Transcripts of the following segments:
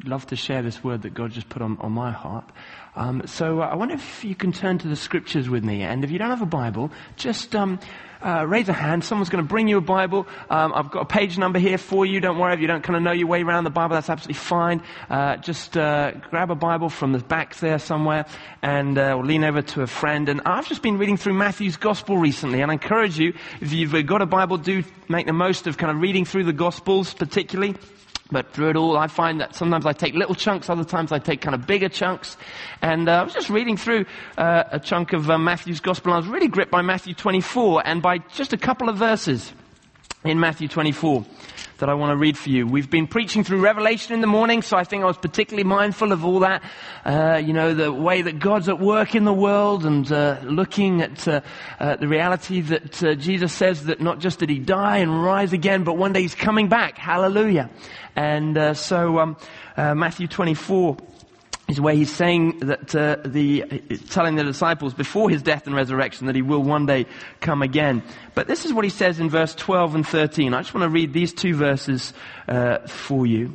love to share this word that God just put on my heart. So I wonder if you can turn to the scriptures with me. And if you don't have a Bible, just raise a hand. Someone's going to bring you a Bible. I've got a page number here for you. Don't worry if you don't kind of know your way around the Bible. That's absolutely fine. Just grab a Bible from the back there somewhere and or lean over to a friend. And I've just been reading through Matthew's Gospel recently. And I encourage you, if you've got a Bible, do make the most of kind of reading through the Gospels particularly. But through it all, I find that sometimes I take little chunks, other times I take kind of bigger chunks. And I was just reading through a chunk of Matthew's Gospel, and I was really gripped by Matthew 24, and by just a couple of verses in Matthew 24 that I want to read for you. We've been preaching through Revelation in the morning, so I think I was particularly mindful of all that, the way that God's at work in the world, and looking at the reality that Jesus says that not just did he die and rise again, but one day he's coming back. Hallelujah. And so Matthew 24 is where he's saying that telling the disciples before his death and resurrection that he will one day come again. But this is what he says in verse 12 and 13. I just want to read these two verses for you.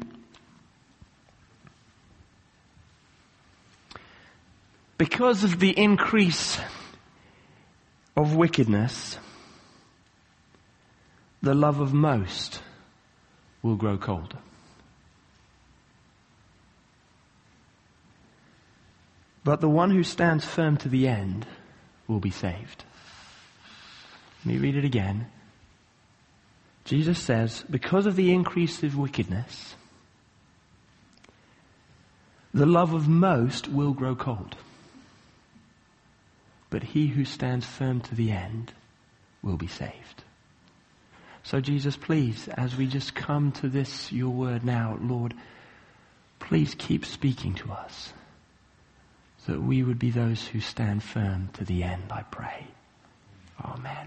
Because of the increase of wickedness, the love of most will grow cold. But the one who stands firm to the end will be saved. Let me read it again. Jesus says, because of the increase of wickedness, the love of most will grow cold. But he who stands firm to the end will be saved. So Jesus, please, as we just come to this, your word now, Lord, please keep speaking to us, so that we would be those who stand firm to the end, I pray. Amen.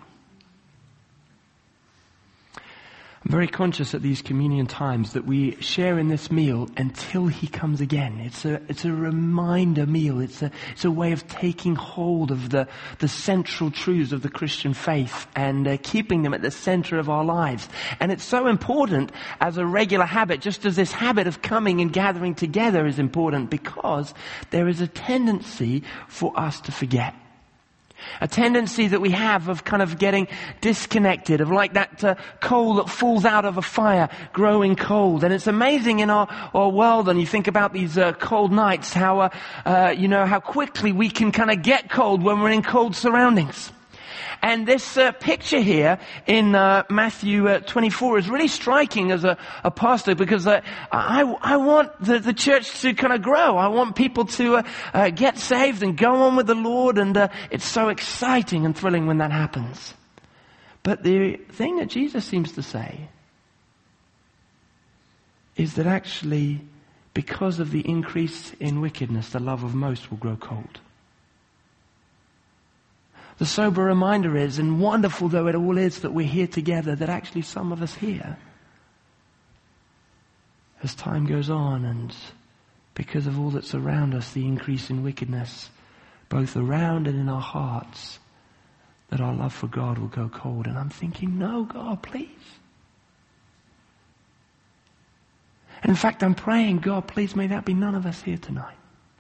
I'm very conscious at these communion times that we share in this meal until he comes again. It's a reminder meal. It's a way of taking hold of the central truths of the Christian faith and keeping them at the center of our lives. And it's so important as a regular habit, just as this habit of coming and gathering together is important, because there is a tendency for us to forget. A tendency that we have of kind of getting disconnected, of like that coal that falls out of a fire, growing cold. And it's amazing in our world, and you think about these cold nights, how quickly we can kind of get cold when we're in cold surroundings. And this picture here in Matthew 24 is really striking as a pastor, because I want the church to kind of grow. I want people to get saved and go on with the Lord, and it's so exciting and thrilling when that happens. But the thing that Jesus seems to say is that actually, because of the increase in wickedness, the love of most will grow cold. The sober reminder is, and wonderful though it all is that we're here together, that actually some of us here, as time goes on and because of all that's around us, the increase in wickedness, both around and in our hearts, that our love for God will go cold. And I'm thinking, no, God, please. And in fact, I'm praying, God, please may that be none of us here tonight.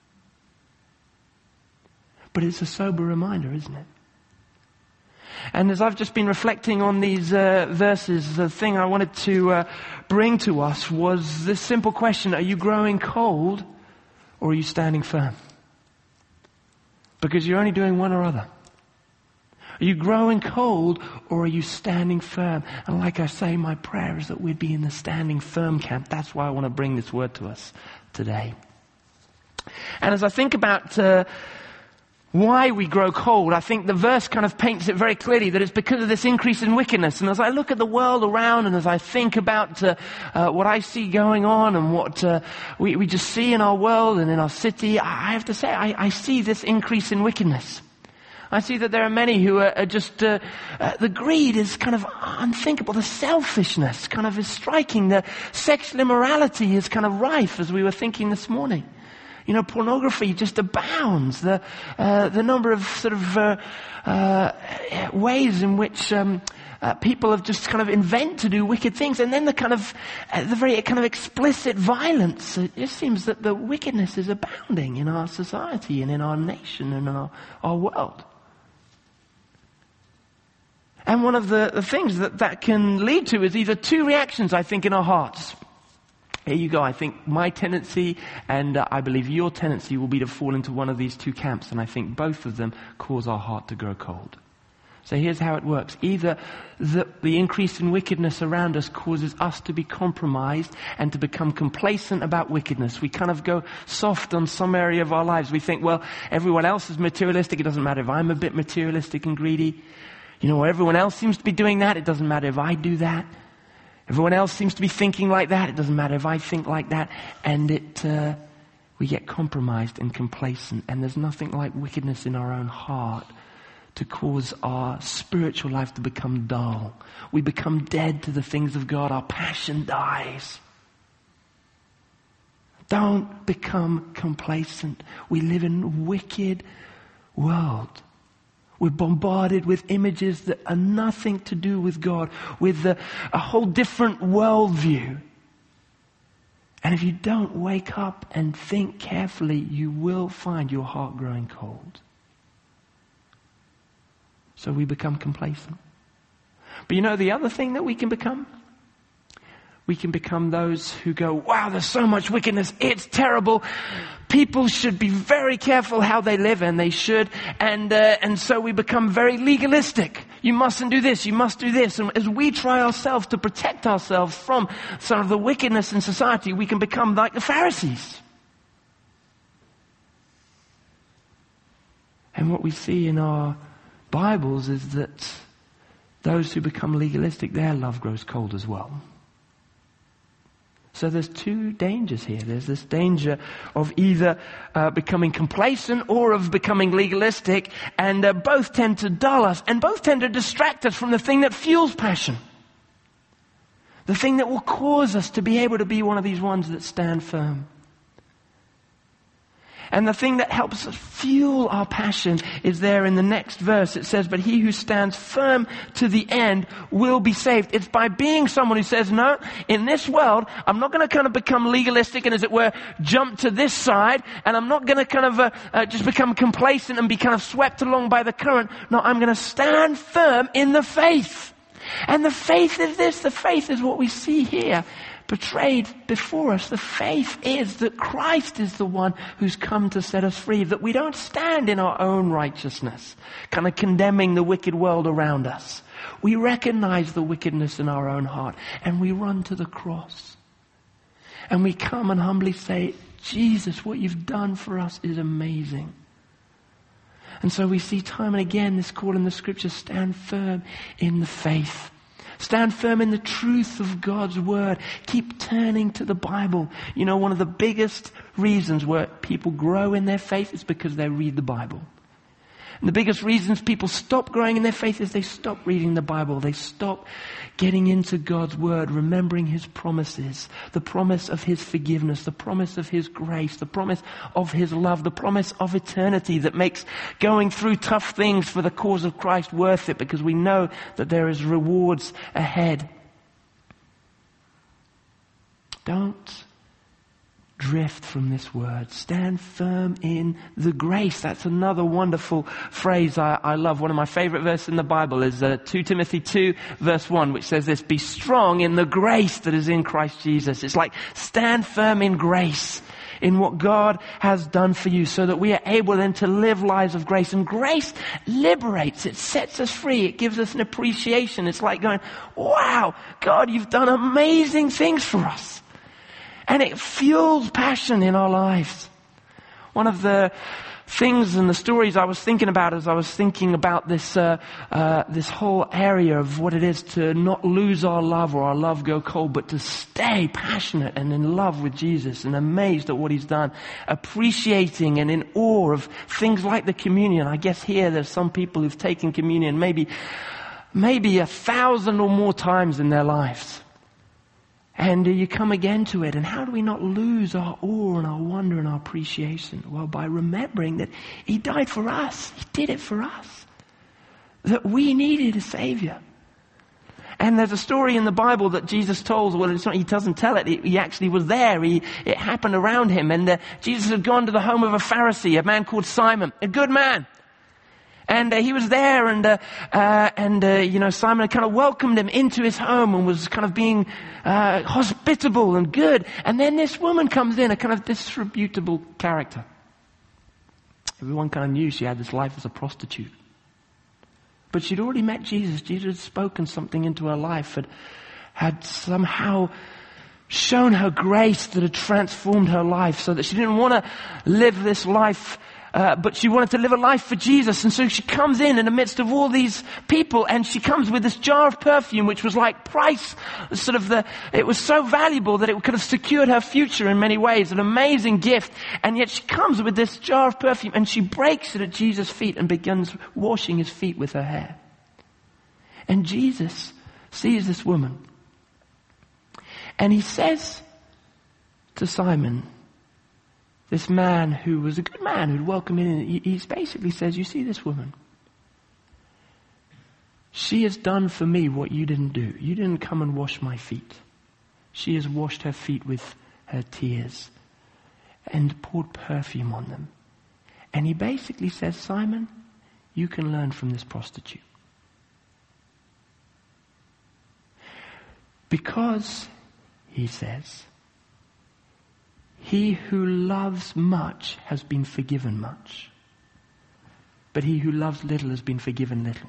But it's a sober reminder, isn't it? And as I've just been reflecting on these verses, the thing I wanted to bring to us was this simple question: are you growing cold or are you standing firm? Because you're only doing one or other. Are you growing cold or are you standing firm? And like I say, my prayer is that we'd be in the standing firm camp. That's why I want to bring this word to us today. And as I think about why we grow cold, I think the verse kind of paints it very clearly, that it's because of this increase in wickedness. And as I look at the world around, and as I think about what I see going on and what we just see in our world and in our city, I have to say, I see this increase in wickedness. I see that there are many who are just, the greed is kind of unthinkable. The selfishness kind of is striking. The sexual immorality is kind of rife, as we were thinking this morning. Pornography just abounds. The number of sort of ways in which people have just kind of invent to do wicked things, and then the very kind of explicit violence. It just seems that the wickedness is abounding in our society and in our nation and in our world. And one of the things that can lead to is either two reactions, I think, in our hearts. Here you go. I think my tendency and I believe your tendency will be to fall into one of these two camps, and I think both of them cause our heart to grow cold. So here's how it works. Either the increase in wickedness around us causes us to be compromised and to become complacent about wickedness. We kind of go soft on some area of our lives. We think, well, everyone else is materialistic. It doesn't matter if I'm a bit materialistic and greedy. Everyone else seems to be doing that. It doesn't matter if I do that. Everyone else seems to be thinking like that. It doesn't matter if I think like that. And we get compromised and complacent. And there's nothing like wickedness in our own heart to cause our spiritual life to become dull. We become dead to the things of God. Our passion dies. Don't become complacent. We live in a wicked world. We're bombarded with images that are nothing to do with God, with a whole different worldview. And if you don't wake up and think carefully, you will find your heart growing cold. So we become complacent. But the other thing that we can become? We can become those who go, wow, there's so much wickedness. It's terrible. People should be very careful how they live, and they should. And so we become very legalistic. You mustn't do this. You must do this. And as we try ourselves to protect ourselves from some of the wickedness in society, we can become like the Pharisees. And what we see in our Bibles is that those who become legalistic, their love grows cold as well. So there's two dangers here. There's this danger of either becoming complacent or of becoming legalistic, and both tend to dull us, and both tend to distract us from the thing that fuels passion. The thing that will cause us to be able to be one of these ones that stand firm. And the thing that helps us fuel our passion is there in the next verse. It says, but he who stands firm to the end will be saved. It's by being someone who says, no, in this world, I'm not going to kind of become legalistic and, as it were, jump to this side. And I'm not going to kind of just become complacent and be kind of swept along by the current. No, I'm going to stand firm in the faith. And the faith is this. The faith is what we see here portrayed before us. The faith is that Christ is the one who's come to set us free, that we don't stand in our own righteousness, kind of condemning the wicked world around us. We recognize the wickedness in our own heart, and we run to the cross. And we come and humbly say, Jesus, what you've done for us is amazing. And so we see time and again this call in the scriptures, stand firm in the faith. Stand firm in the truth of God's word. Keep turning to the Bible. One of the biggest reasons where people grow in their faith is because they read the Bible. And the biggest reasons people stop growing in their faith is they stop reading the Bible. They stop getting into God's word, remembering his promises, the promise of his forgiveness, the promise of his grace, the promise of his love, the promise of eternity that makes going through tough things for the cause of Christ worth it, because we know that there is rewards ahead. Don't drift from this word. Stand firm in the grace. That's another wonderful phrase I love. One of my favorite verses in the Bible is 2 Timothy 2 verse 1, which says this, be strong in the grace that is in Christ Jesus. It's like stand firm in grace, in what God has done for you, so that we are able then to live lives of grace. And grace liberates. It sets us free. It gives us an appreciation. It's like going, wow, God, you've done amazing things for us. And it fuels passion in our lives. One of the things and the stories I was thinking about as I was thinking about this whole area of what it is to not lose our love or our love go cold, but to stay passionate and in love with Jesus and amazed at what he's done, appreciating and in awe of things like the communion. I guess here there's some people who've taken communion maybe 1,000 or more times in their lives. And you come again to it. And how do we not lose our awe and our wonder and our appreciation? Well, by remembering that he died for us. He did it for us. That we needed a Savior. And there's a story in the Bible that Jesus told. Well, it's not, he doesn't tell it. He actually was there. It happened around him. And Jesus had gone to the home of a Pharisee, a man called Simon, a good man. And he was there, and Simon had kind of welcomed him into his home and was kind of being hospitable and good. And then this woman comes in, a kind of disreputable character. Everyone kind of knew she had this life as a prostitute. But she'd already met Jesus. Jesus had spoken something into her life, had somehow shown her grace that had transformed her life, so that she didn't want to live this life, but she wanted to live a life for Jesus. And so she comes in the midst of all these people, and she comes with this jar of perfume, which was like price, it was so valuable that it could have secured her future in many ways, an amazing gift. And yet she comes with this jar of perfume, and she breaks it at Jesus' feet and begins washing his feet with her hair. And Jesus sees this woman, and he says to Simon, this man who was a good man who'd welcome him in, he basically says, you see this woman? She has done for me what you didn't do. You didn't come and wash my feet. She has washed her feet with her tears and poured perfume on them. And he basically says, Simon, you can learn from this prostitute. Because, he says, he who loves much has been forgiven much, but he who loves little has been forgiven little.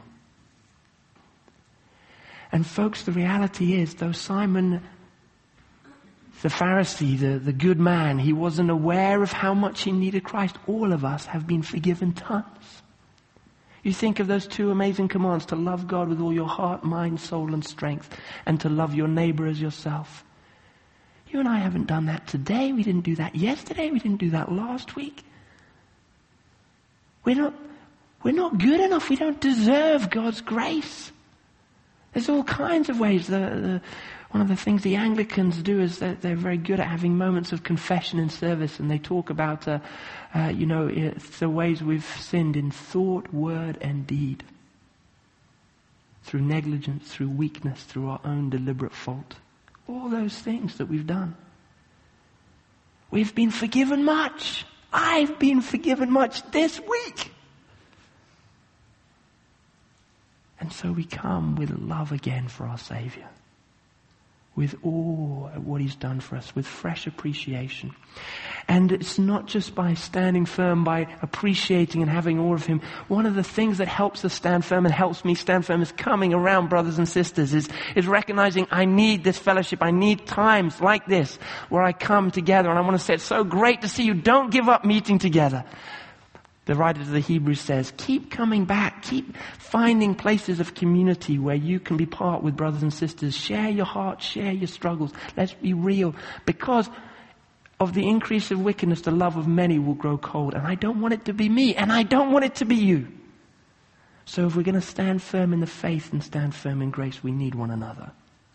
And folks, the reality is, though Simon, the Pharisee, the good man, he wasn't aware of how much he needed Christ, all of us have been forgiven tons. You think of those two amazing commands, to love God with all your heart, mind, soul, and strength, and to love your neighbor as yourself. You and I haven't done that today. We didn't do that yesterday. We didn't do that last week. We're not good enough. We don't deserve God's grace. There's all kinds of ways. One of the things the Anglicans do is that they're very good at having moments of confession in service, and they talk about, the ways we've sinned in thought, word, and deed. Through negligence, through weakness, through our own deliberate fault. All those things that we've done. We've been forgiven much. I've been forgiven much this week. And so we come with love again for our Savior. With awe at what he's done for us, with fresh appreciation. And it's not just by standing firm, by appreciating and having awe of him. One of the things that helps us stand firm and helps me stand firm is coming around brothers and sisters, is recognizing I need this fellowship. I need times like this where I come together. And I want to say it's so great to see you. Don't give up meeting together. The writer to the Hebrews says, keep coming back. Keep finding places of community where you can be part with brothers and sisters. Share your heart, share your struggles. Let's be real. Because of the increase of wickedness, the love of many will grow cold. And I don't want it to be me, and I don't want it to be you. So if we're going to stand firm in the faith and stand firm in grace, we need one another.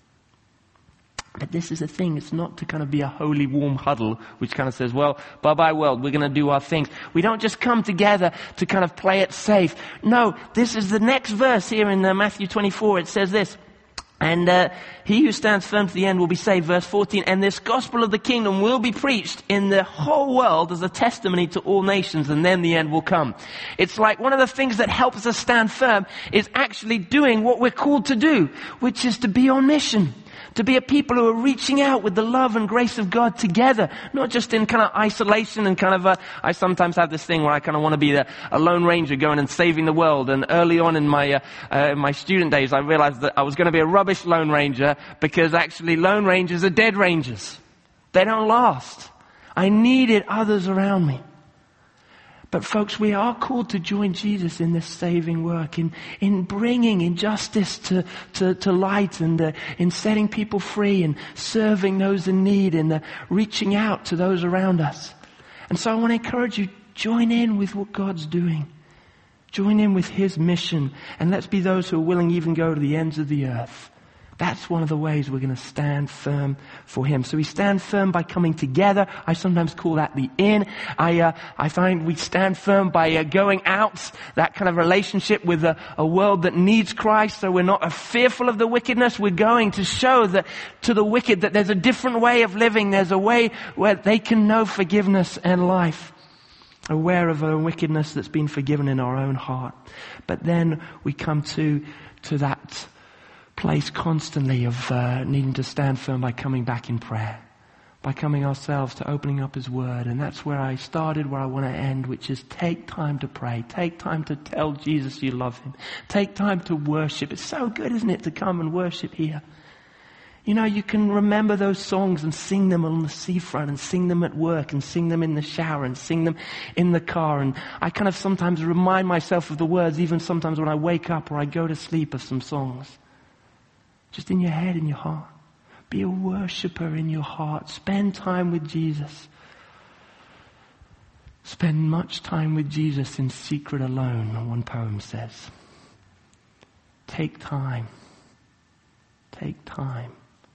But this is the thing, it's not to kind of be a holy warm huddle which kind of says, well, bye-bye world, we're going to do our things. We don't just come together to kind of play it safe. No, this is the next verse here in Matthew 24. It says this, and he who stands firm to the end will be saved. Verse 14, and this gospel of the kingdom will be preached in the whole world as a testimony to all nations, and then the end will come. It's like one of the things that helps us stand firm is actually doing what we're called to do, which is to be on mission. To be a people who are reaching out with the love and grace of God together, not just in kind of isolation and kind of I sometimes have this thing where I kind of want to be a lone ranger going and saving the world. And early on in my student days, I realized that I was going to be a rubbish lone ranger, because actually lone rangers are dead rangers. They don't last. I needed others around me. But folks, we are called to join Jesus in this saving work, in bringing injustice to light, and in setting people free, and serving those in need, and reaching out to those around us. And so I want to encourage you, join in with what God's doing. Join in with his mission, and let's be those who are willing to even go to the ends of the earth That's one of the ways we're going to stand firm for him. So we stand firm by coming together. I sometimes call that the in. I find we stand firm by going out, that kind of relationship with a world that needs Christ. So we're not fearful of the wickedness. We're going to show that to the wicked that there's a different way of living. There's a way where they can know forgiveness and life. Aware of our wickedness that's been forgiven in our own heart. But then we come to that place constantly of needing to stand firm by coming back in prayer, by coming ourselves to opening up his word. And that's where I started, where I want to end, which is take time to pray. Take time to tell Jesus you love him. Take time to worship. It's so good, isn't it, to come and worship here. You know, you can remember those songs and sing them on the seafront and sing them at work and sing them in the shower and sing them in the car. And I kind of sometimes remind myself of the words, even sometimes when I wake up or I go to sleep, of some songs. Just in your head, in your heart. Be a worshiper in your heart. Spend time with Jesus. Spend much time with Jesus in secret alone, one poem says. Take time. Take time.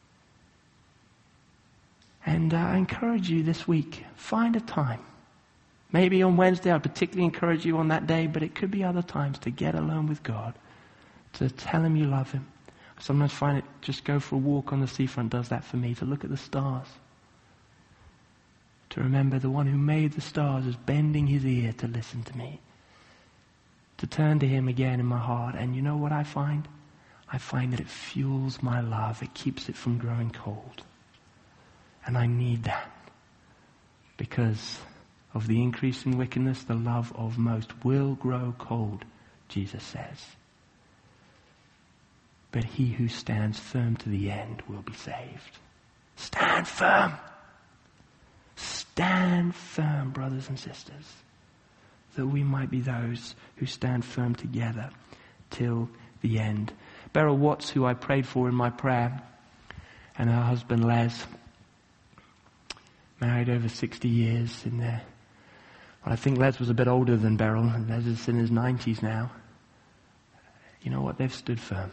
And I encourage you this week, find a time. Maybe on Wednesday, I'd particularly encourage you on that day, but it could be other times to get alone with God, to tell him you love him. I sometimes find it just go for a walk on the seafront does that for me, to look at the stars. To remember the one who made the stars is bending his ear to listen to me. To turn to him again in my heart. And you know what I find? I find that it fuels my love. It keeps it from growing cold. And I need that. Because of the increase in wickedness, the love of most will grow cold, Jesus says. But he who stands firm to the end will be saved. Stand firm. Stand firm, brothers and sisters, that we might be those who stand firm together till the end. Beryl Watts, who I prayed for in my prayer, and her husband Les, married over 60 years in there. Well, I think Les was a bit older than Beryl, and Les is in his 90s now. You know what? They've stood firm.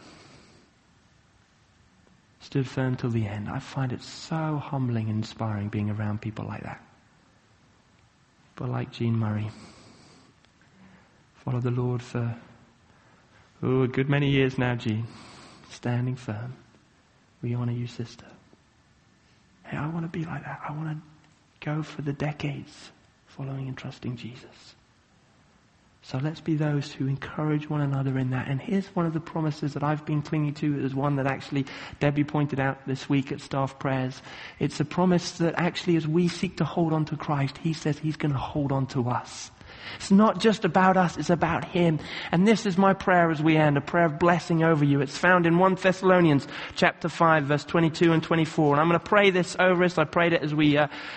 Stood firm till the end. I find it so humbling and inspiring being around people like that. But like Jean Murray, followed the Lord for a good many years now, Jean. Standing firm. We honor you, sister. Hey, I want to be like that. I want to go for the decades following and trusting Jesus. So let's be those who encourage one another in that. And here's one of the promises that I've been clinging to. Is one that actually Debbie pointed out this week at staff prayers. It's a promise that actually as we seek to hold on to Christ, he says he's going to hold on to us. It's not just about us, it's about him. And this is my prayer as we end, a prayer of blessing over you. It's found in 1 Thessalonians chapter 5, verse 22 and 24. And I'm going to pray this over us. I prayed it as we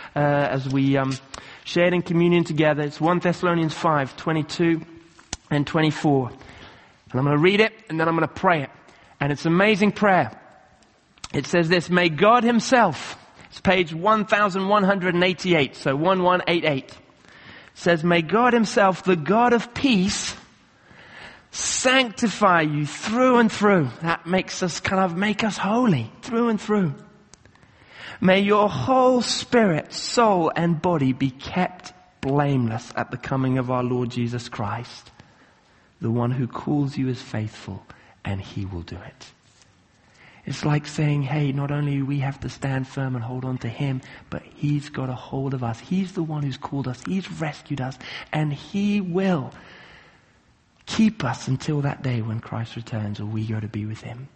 shared in communion together. It's 1 Thessalonians 5, 22 and 24. And I'm going to read it and then I'm going to pray it. And it's an amazing prayer. It says this: may God himself, it's page 1188, so 1188. Says, may God himself, the God of peace, sanctify you through and through. That makes us make us holy through and through. May your whole spirit, soul and body be kept blameless at the coming of our Lord Jesus Christ. The one who calls you is faithful, and he will do it. It's like saying, hey, not only do we have to stand firm and hold on to him, but he's got a hold of us. He's the one who's called us. He's rescued us. And he will keep us until that day when Christ returns or we go to be with him.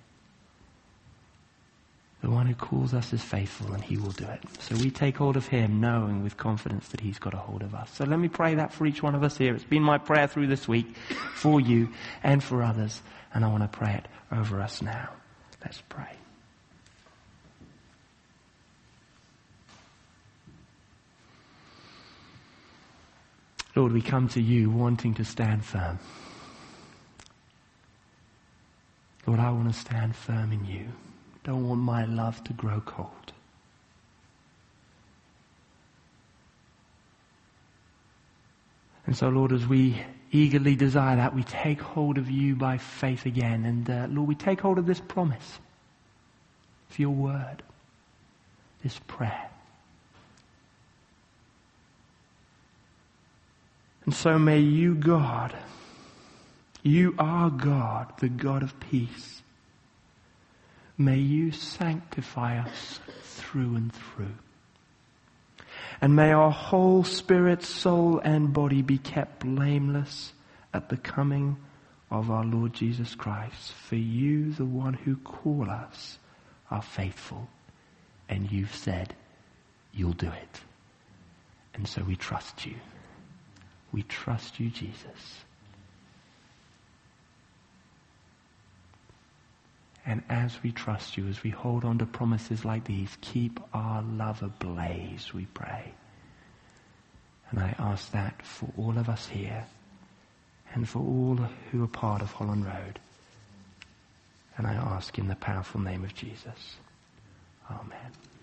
The one who calls us is faithful, and he will do it. So we take hold of him, knowing with confidence that he's got a hold of us. So let me pray that for each one of us here. It's been my prayer through this week for you and for others. And I want to pray it over us now. Let's pray. Lord, we come to you wanting to stand firm. Lord, I want to stand firm in you. Don't want my love to grow cold. And so, Lord, as we eagerly desire that, we take hold of you by faith again. And Lord, we take hold of this promise. for your word, this prayer. And so may you, God, you are God, the God of peace. May you sanctify us through and through. And may our whole spirit, soul, and body be kept blameless at the coming of our Lord Jesus Christ. For you, the one who called us, are faithful. And you've said you'll do it. And so we trust you. We trust you, Jesus. And as we trust you, as we hold on to promises like these, keep our love ablaze, we pray. And I ask that for all of us here and for all who are part of Holland Road. And I ask in the powerful name of Jesus. Amen.